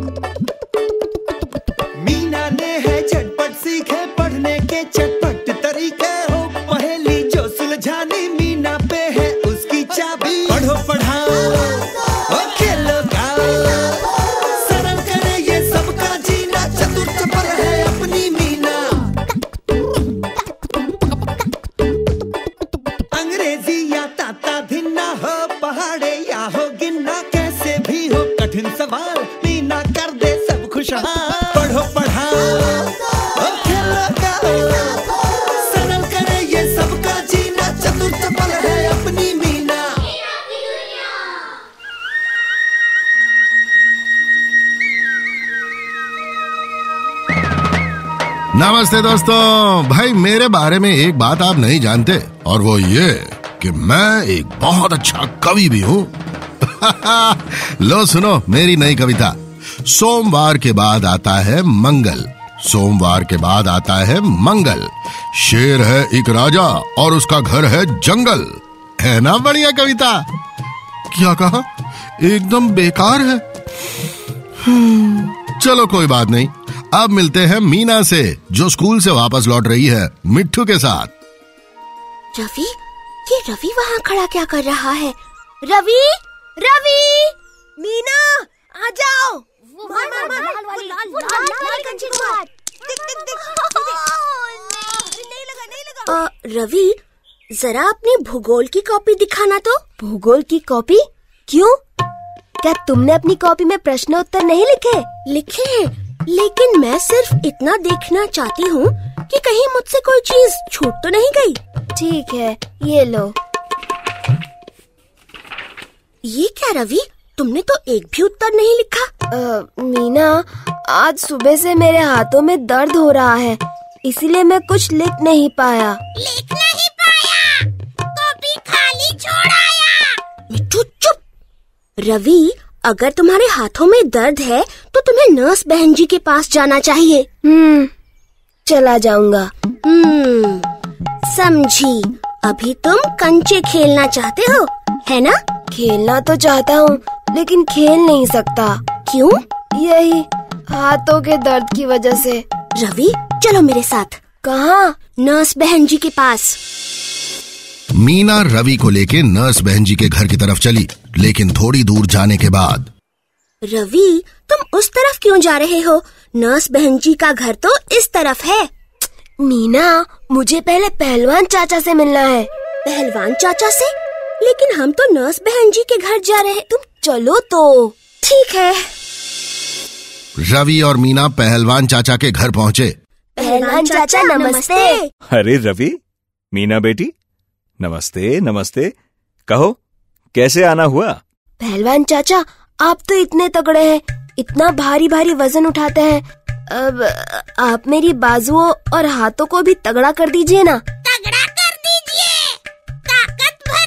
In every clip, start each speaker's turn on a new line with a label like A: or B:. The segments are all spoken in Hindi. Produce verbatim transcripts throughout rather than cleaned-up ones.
A: मीना ने है झटपट सीखे पढ़ने के चटपट तरीके, हो पहेली जो सुलझानी मीना पे है उसकी चाबी। पढ़ो पढ़ाओ और खेलो गाओ, सरल करे ये सबका जीना, चतुर चपल है अपनी मीना। अंग्रेजी या ताता धिन्ना, हो पहाड़े या हो गिन्ना, कैसे भी हो कठिन सवाल मीना कर दे सब खुशहाल। पढ़ो पढ़ाओ और खेलो गाओ, सरल करे ये सबका जीना, चतुर चपल है अपनी मीना।
B: नमस्ते दोस्तों। भाई मेरे बारे में एक बात आप नहीं जानते, और वो ये कि मैं एक बहुत अच्छा कवि भी हूँ। लो सुनो मेरी नई कविता। सोमवार के बाद आता है मंगल, सोमवार के बाद आता है मंगल। शेर है एक राजा और उसका घर है जंगल। है ना बढ़िया कविता? क्या कहा? एकदम बेकार है। चलो कोई बात नहीं, अब मिलते हैं मीना से, जो स्कूल से वापस लौट रही है मिट्ठू के साथ।
C: रवि, ये रवि वहाँ खड़ा क्या कर रहा है? रवि, रवि, मीना, आ जाओ। मार मार मार, लाल वाली, लाल लाल लाल कंचे को मार। दिख दिख दिख, नहीं लगा नहीं लगा। रवि, जरा अपनी भूगोल की कॉपी दिखाना तो। भूगोल की कॉपी? क्यों? क्या तुमने अपनी कॉपी में प्रश्न उत्तर नहीं लिखे? लिखे हैं, लेकिन मैं सिर्फ इतना देखना चाहती हूँ कि कहीं मुझसे कोई चीज छूट तो नहीं गई। ठीक है, ये लो। ये क्या रवि, तुमने तो एक भी उत्तर नहीं लिखा। आ, मीना, आज सुबह से मेरे हाथों में दर्द हो रहा है, इसीलिए मैं कुछ लिख नहीं पाया। लिख नहीं पाया? कॉपी खाली छोड़ आया। मिट्ठू चुप। रवि, अगर तुम्हारे हाथों में दर्द है तो तुम्हें नर्स बहन जी के पास जाना चाहिए। हम्म, चला जाऊंगा। हम्म, समझी। अभी तुम कंचे खेलना चाहते हो, है ना? खेलना तो चाहता हूँ, लेकिन खेल नहीं सकता। क्यों? यही हाथों के दर्द की वजह से। रवि, चलो मेरे साथ। कहाँ? नर्स बहन जी के पास।
B: मीना रवि को लेके नर्स बहन जी के घर की तरफ चली, लेकिन थोड़ी दूर जाने के बाद।
C: रवि, तुम उस तरफ क्यों जा रहे हो? नर्स बहन जी का घर तो इस तरफ है। मीना, मुझे पहले पहलवान चाचा से मिलना है। पहलवान चाचा से? लेकिन हम तो नर्स बहन जी के घर जा रहे हैं। तुम चलो तो। ठीक है।
B: रवि और मीना पहलवान चाचा के घर पहुँचे।
C: पहलवान चाचा नमस्ते।
D: अरे रवि, मीना बेटी, नमस्ते नमस्ते। कहो, कैसे आना हुआ?
C: पहलवान चाचा, आप तो इतने तगड़े हैं, इतना भारी भारी वजन उठाते हैं। अब आप मेरी बाजुओं और हाथों को भी तगड़ा कर दीजिए ना। तगड़ा कर दीजिए, ताकत भर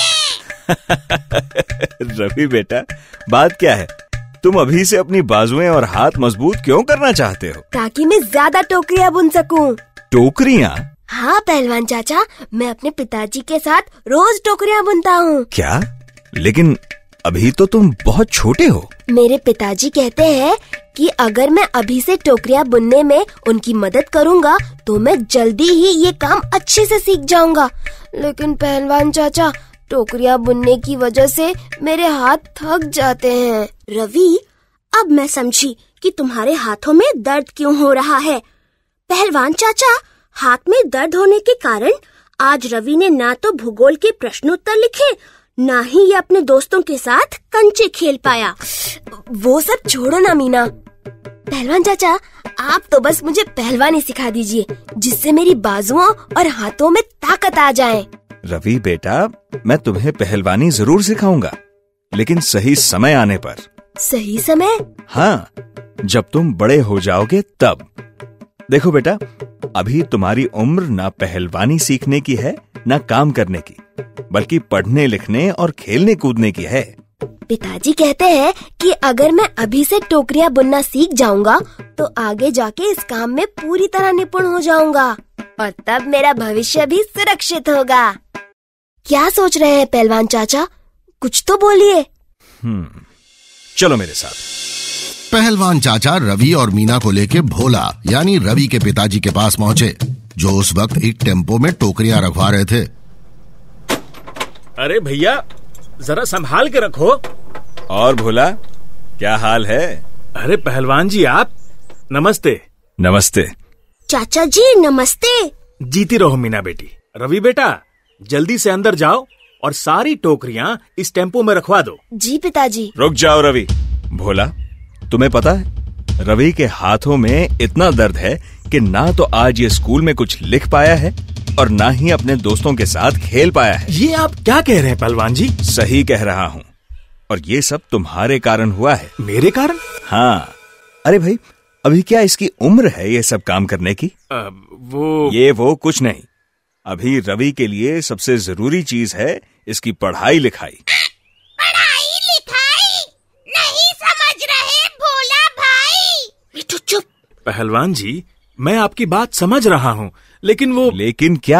C: दीजिए।
D: रवि बेटा, बात क्या है? तुम अभी से अपनी बाजुएं और हाथ मजबूत क्यों करना चाहते हो?
C: ताकि मैं ज्यादा टोकरियां बुन सकूं।
D: टोकरियां?
C: हाँ पहलवान चाचा, मैं अपने पिताजी के साथ रोज टोकरियां बुनता हूँ।
D: क्या? लेकिन अभी तो तुम बहुत छोटे हो।
C: मेरे पिताजी कहते हैं कि अगर मैं अभी से टोकरियां बुनने में उनकी मदद करूँगा तो मैं जल्दी ही ये काम अच्छे से सीख जाऊंगा। लेकिन पहलवान चाचा, टोकरियां बुनने की वजह से मेरे हाथ थक जाते हैं। रवि, अब मैं समझी कि तुम्हारे हाथों में दर्द क्यों हो रहा है। पहलवान चाचा, हाथ में दर्द होने के कारण आज रवि ने ना तो भूगोल के प्रश्नोत्तर लिखे, ना ही ये अपने दोस्तों के साथ कंचे खेल पाया। वो सब छोड़ो ना मीना। पहलवान चाचा, आप तो बस मुझे पहलवानी सिखा दीजिए, जिससे मेरी बाजुओं और हाथों में ताकत आ जाए।
D: रवि बेटा, मैं तुम्हें पहलवानी जरूर सिखाऊंगा, लेकिन सही समय आने पर।
C: सही समय?
D: हाँ, जब तुम बड़े हो जाओगे तब। देखो बेटा, अभी तुम्हारी उम्र ना पहलवानी सीखने की है, ना काम करने की, बल्कि पढ़ने लिखने और खेलने कूदने की है।
C: पिताजी कहते हैं कि अगर मैं अभी से टोकरियां बुनना सीख जाऊंगा तो आगे जाके इस काम में पूरी तरह निपुण हो जाऊंगा और तब मेरा भविष्य भी सुरक्षित होगा। क्या सोच रहे हैं पहलवान चाचा? कुछ तो बोलिए।
D: हम्म, चलो मेरे साथ।
B: पहलवान चाचा रवि और मीना को लेके भोला यानी रवि के पिताजी के पास पहुंचे, जो उस वक्त एक टेम्पो में टोकरियां रखवा रहे थे।
E: अरे भैया, जरा संभाल के रखो।
D: और भोला, क्या हाल है?
E: अरे पहलवान जी, आप नमस्ते।
D: नमस्ते
C: चाचा जी नमस्ते।
E: जीती रहो मीना बेटी। रवि बेटा, जल्दी से अंदर जाओ और सारी टोकरियां इस टेम्पो में रखवा दो।
C: जी पिताजी।
D: रुक जाओ रवि। भोला, तुम्हें पता है रवि के हाथों में इतना दर्द है कि ना तो आज ये स्कूल में कुछ लिख पाया है और ना ही अपने दोस्तों के साथ खेल पाया है।
E: ये आप क्या कह रहे हैं पहलवान जी?
D: सही कह रहा हूँ, और ये सब तुम्हारे कारण हुआ है।
E: मेरे कारण?
D: हाँ। अरे भाई, अभी क्या इसकी उम्र है ये सब काम करने की?
E: आ, वो
D: ये वो कुछ नहीं। अभी रवि के लिए सबसे जरूरी चीज है इसकी पढ़ाई लिखाई।
F: पढ़ाई लिखाई नहीं समझ रहे भोला भाई।
C: मिठू चुप।
E: पहलवान जी, मैं आपकी बात समझ रहा हूँ, लेकिन वो
D: लेकिन क्या?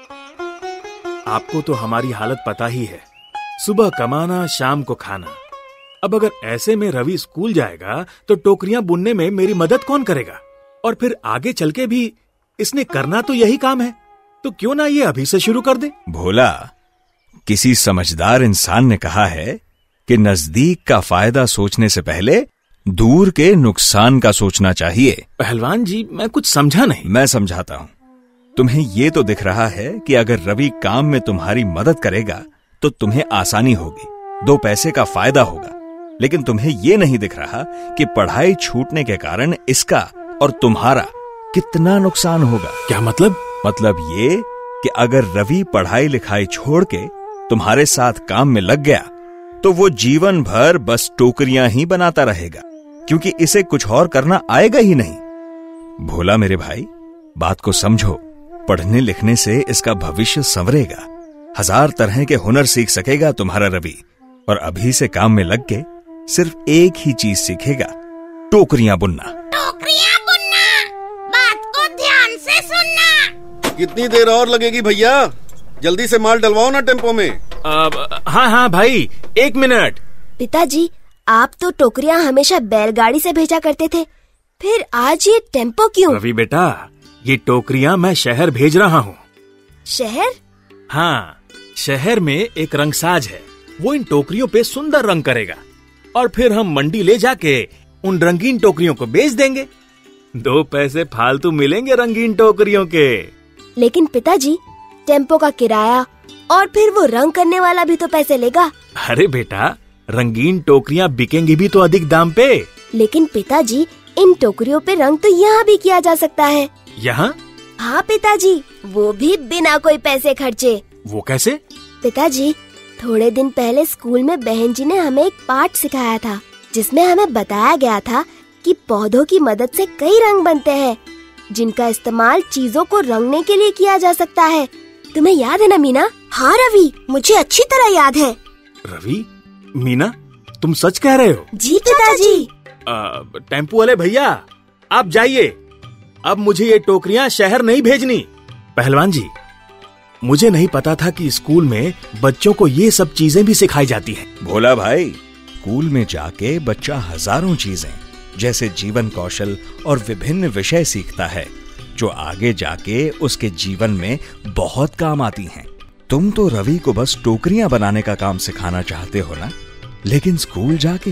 E: आपको तो हमारी हालत पता ही है। सुबह कमाना, शाम को खाना। अब अगर ऐसे में रवि स्कूल जाएगा तो टोकरियां बुनने में मेरी मदद कौन करेगा? और फिर आगे चल के भी इसने करना तो यही काम है, तो क्यों ना ये अभी से शुरू कर दे?
D: भोला, किसी समझदार इंसान ने कहा है कि नजदीक का फायदा सोचने से पहले दूर के नुकसान का सोचना चाहिए।
E: पहलवान जी, मैं कुछ समझा नहीं।
D: मैं समझाता हूँ। तुम्हें ये तो दिख रहा है कि अगर रवि काम में तुम्हारी मदद करेगा तो तुम्हें आसानी होगी, दो पैसे का फायदा होगा। लेकिन तुम्हें ये नहीं दिख रहा कि पढ़ाई छूटने के कारण इसका और तुम्हारा कितना नुकसान होगा।
E: क्या मतलब?
D: मतलब ये कि अगर रवि पढ़ाई लिखाई छोड़ के तुम्हारे साथ काम में लग गया तो वो जीवन भर बस टोकरियां ही बनाता रहेगा, क्योंकि इसे कुछ और करना आएगा ही नहीं। भोला मेरे भाई, बात को समझो। पढ़ने लिखने से इसका भविष्य संवरेगा। हजार तरह के हुनर सीख सकेगा तुम्हारा रवि, और अभी से काम में लग के सिर्फ एक ही चीज सीखेगा, टोकरियां बुनना।
F: टोकरियां बुनना, बात को ध्यान से सुनना।
G: कितनी देर और लगेगी भैया? जल्दी से माल डलवाओ ना टेम्पो में।
E: आ, हाँ हाँ भाई, एक मिनट।
C: पिताजी, आप तो टोकरियां हमेशा बैलगाड़ी से भेजा करते थे, फिर आज ये टेम्पो क्यों?
E: रवि बेटा, ये टोकरियां मैं शहर भेज रहा हूँ।
C: शहर?
E: हाँ, शहर में एक रंगसाज है, वो इन टोकरियों पे सुंदर रंग करेगा और फिर हम मंडी ले जाके उन रंगीन टोकरियों को बेच देंगे। दो पैसे फालतू मिलेंगे रंगीन टोकरियों के।
C: लेकिन पिताजी, टेम्पो का किराया और फिर वो रंग करने वाला भी तो पैसे लेगा।
E: अरे बेटा, रंगीन टोकरियां बिकेंगी भी तो अधिक दाम पे।
C: लेकिन पिताजी, इन टोकरियों पे रंग तो यहाँ भी किया जा सकता है।
E: यहाँ?
C: हाँ पिताजी, वो भी बिना कोई पैसे खर्चे।
E: वो कैसे?
C: पिताजी, थोड़े दिन पहले स्कूल में बहन जी ने हमें एक पाठ सिखाया था, जिसमें हमें बताया गया था कि पौधों की मदद से कई रंग बनते हैं, जिनका इस्तेमाल चीजों को रंगने के लिए किया जा सकता है। तुम्हें याद है ना मीना? हाँ रवि, मुझे अच्छी तरह याद है।
E: रवि, मीना, तुम सच कह रहे हो?
C: जी पिताजी।
E: टेम्पो वाले भैया, आप जाइए। अब मुझे ये टोकरियां शहर नहीं भेजनी। पहलवान जी, मुझे नहीं पता था कि स्कूल में बच्चों को ये सब चीजें भी सिखाई जाती हैं।
D: भोला भाई, स्कूल में जाके बच्चा हजारों चीजें जैसे जीवन कौशल और विभिन्न विषय सीखता है, जो आगे जाके उसके जीवन में बहुत काम आती हैं। तुम तो रवि को बस टोकरियां बनाने का काम सिखाना चाहते हो ना, लेकिन स्कूल जाके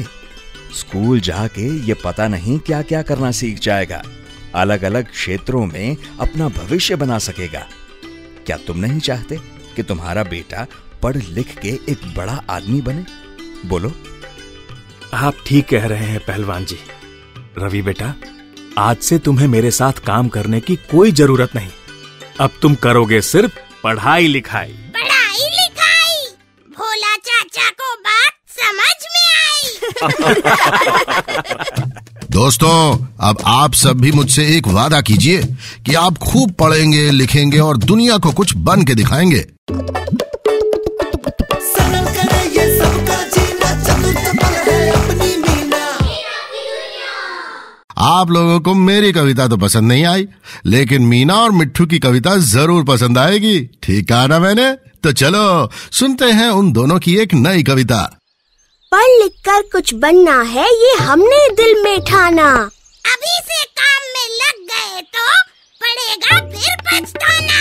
D: स्कूल जाके ये पता नहीं क्या क्या करना सीख जाएगा। अलग अलग क्षेत्रों में अपना भविष्य बना सकेगा। क्या तुम नहीं चाहते कि तुम्हारा बेटा पढ़ लिख के एक बड़ा आदमी बने? बोलो।
E: आप ठीक कह रहे हैं पहलवान जी। रवि बेटा, आज से तुम्हें मेरे साथ काम करने की कोई जरूरत नहीं। अब तुम करोगे सिर्फ पढ़ाई लिखाई।
F: पढ़ाई लिखाई, भोला चाचा को बात समझ में आई।
B: दोस्तों, अब आप सब भी मुझसे एक वादा कीजिए कि आप खूब पढ़ेंगे, लिखेंगे और दुनिया को कुछ बन के दिखाएंगे।
A: सरल करे ये सबका जीना, चतुर पल है अपनी मीना।
B: आप लोगों को मेरी कविता तो पसंद नहीं आई, लेकिन मीना और मिट्ठू की कविता जरूर पसंद आएगी। ठीक कहा ना मैंने? तो चलो सुनते हैं उन दोनों की एक नई कविता।
C: पढ़ लिख कर कुछ बनना है, ये हमने दिल में ठाना।
F: अभी से काम में लग गए तो पड़ेगा फिर पछताना।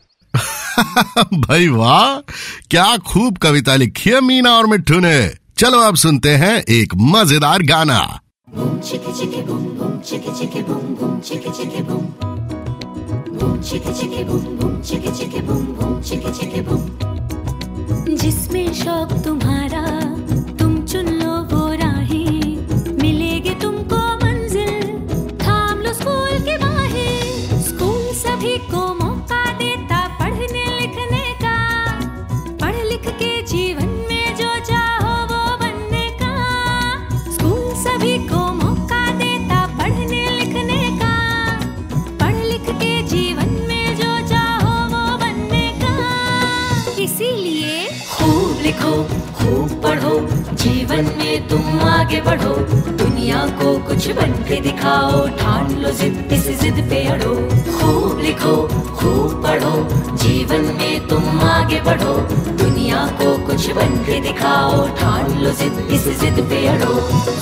B: भाई वाह, क्या खूब कविता लिखी है मीना और मिट्ठू ने। चलो अब सुनते हैं एक मजेदार गाना।
H: बूम चिकी चिकी बूम बूम चिकी चिकी बूम बूम चिकी चिकी बूम बूम चिकी चिकी बूम बूम चिकी चिकी बूम बूम चिकी चिकी बूम। जिसमें शौक तुम्हारा तुम चुन लो वो राहें, मिलेगी तुमको मंजिल, थाम लो स्कूल के बाहें। स्कूल सभी को मौका देता पढ़ने लिखने का, पढ़ लिख के जीवन में जो चाहो वो बनने का। स्कूल सभी को मौका देता पढ़ने लिखने का, पढ़ लिख के जीवन में जो चाहो वो बनने का। इसीलिए खूब लिखो खूब पढ़ो, जीवन में तुम आगे बढ़ो, दुनिया को कुछ बन के दिखाओ, ठान लो जिद इस जिद पे अड़ो। खूब लिखो खूब पढ़ो, जीवन में तुम आगे बढ़ो, दुनिया को कुछ बन के दिखाओ, ठान लो जिद इस जिद पे अड़ो।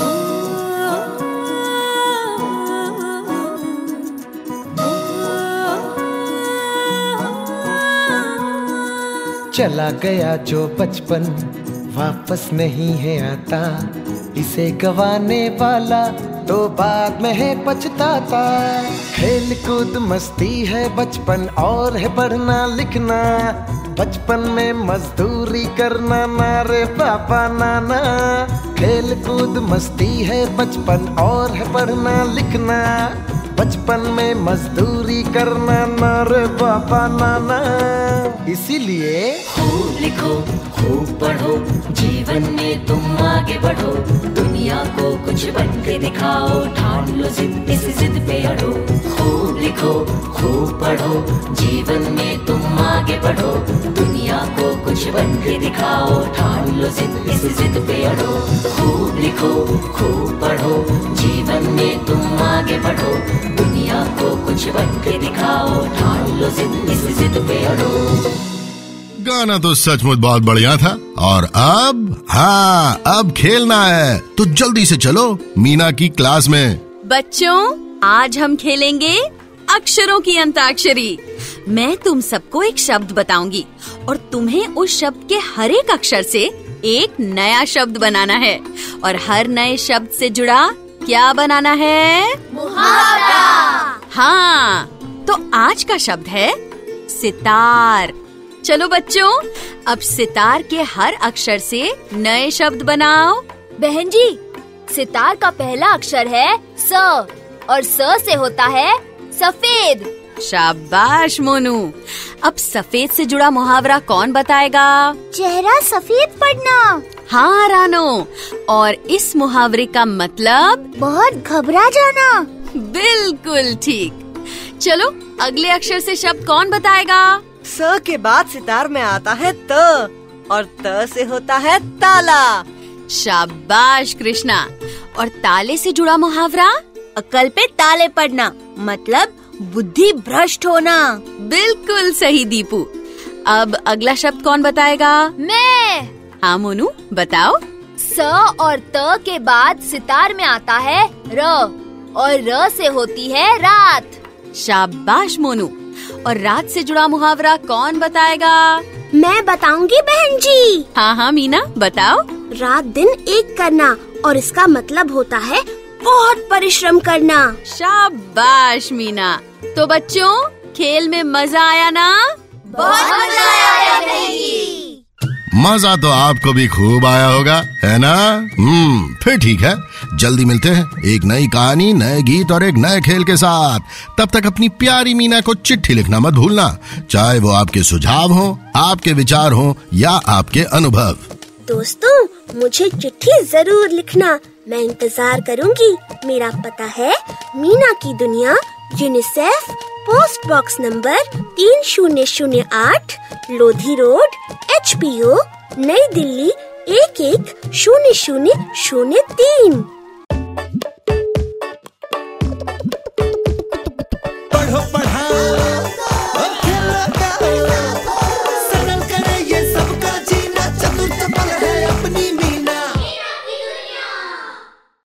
A: चला गया जो बचपन वापस नहीं है आता, इसे गवाने वाला तो बाद में है पछताता। खेल कूद मस्ती है बचपन और है पढ़ना लिखना, बचपन में मजदूरी करना ना रे पापा नाना। खेल कूद मस्ती है बचपन और है पढ़ना लिखना, बचपन में मजदूरी करना ना रे पापा नाना। इसीलिए
H: खूब लिखो खूब पढ़ो, जीवन में तुम आगे बढ़ो, दुनिया को कुछ बन के दिखाओ, ठान लो जिद इस जिद पे अड़ो। खूब लिखो खूब पढ़ो, जीवन में तुम आगे बढ़ो, दुनिया को कुछ बन के दिखाओ, ठान लो जिद इस जिद पे अड़ो। खूब लिखो खूब पढ़ो, जीवन में तुम आगे बढ़ो, दुनिया को कुछ बन के दिखाओ, ठान लो जिद इस जिद पे अड़ो।
B: गाना तो सचमुच बहुत बढ़िया था। और अब हाँ अब खेलना है, तो जल्दी से चलो मीना की क्लास में।
I: बच्चों, आज हम खेलेंगे अक्षरों की अंताक्षरी। मैं तुम सबको एक शब्द बताऊंगी और तुम्हें उस शब्द के हर एक अक्षर से एक नया शब्द बनाना है, और हर नए शब्द से जुड़ा क्या बनाना है?
C: मुहावरा।
I: हाँ, तो आज का शब्द है सितार। चलो बच्चों, अब सितार के हर अक्षर से नए शब्द बनाओ।
C: बहन जी, सितार का पहला अक्षर है स, और स से होता है सफेद।
I: शाबाश मोनू। अब सफेद से जुड़ा मुहावरा कौन बताएगा?
C: चेहरा सफेद पड़ना।
I: हाँ रानो, और इस मुहावरे का मतलब? बहुत घबरा जाना। बिल्कुल ठीक। चलो अगले अक्षर से शब्द कौन बताएगा?
J: स के बाद सितार में आता है त, और त से होता है ताला।
I: शाबाश कृष्णा। और ताले से जुड़ा मुहावरा?
C: अकल पे ताले पड़ना, मतलब बुद्धि भ्रष्ट होना।
I: बिल्कुल सही दीपू। अब अगला शब्द कौन बताएगा?
C: मैं।
I: हाँ मोनू, बताओ।
C: स और त के बाद सितार में आता है र, और र से होती है रात।
I: शाबाश मोनू। और रात से जुड़ा मुहावरा कौन बताएगा?
C: मैं बताऊंगी बहन जी।
I: हाँ हाँ मीना, बताओ।
C: रात दिन एक करना, और इसका मतलब होता है बहुत परिश्रम करना।
I: शाबाश मीना। तो बच्चों, खेल में मजा आया ना?
C: बहुत मजा आया बहन जी।
B: मजा तो आपको भी खूब आया होगा, है ना? हम्म फिर ठीक है, जल्दी मिलते हैं एक नई कहानी, नए गीत और एक नए खेल के साथ। तब तक अपनी प्यारी मीना को चिट्ठी लिखना मत भूलना, चाहे वो आपके सुझाव हो, आपके विचार हो या आपके अनुभव।
C: दोस्तों, मुझे चिट्ठी जरूर लिखना, मैं इंतजार करूंगी। मेरा पता है मीना की दुनिया, यूनिसेफ, पोस्ट बॉक्स नंबर तीन शून्य शून्य आठ, Lodhi road, H P O, नई दिल्ली एक एक शून्य शून्य शून्य तीन।